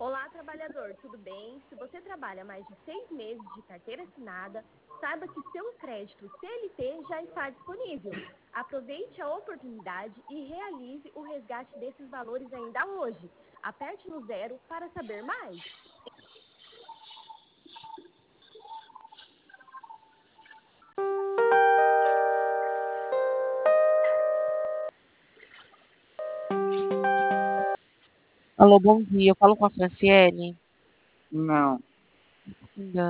Olá, trabalhador, tudo bem? Se você trabalha mais de 6 meses de carteira assinada, saiba que seu crédito CLT já está disponível. Aproveite a oportunidade e realize o resgate desses valores ainda hoje. Aperte no 0 para saber mais. Alô, bom dia. Eu falo com a Franciele. Não. Ainda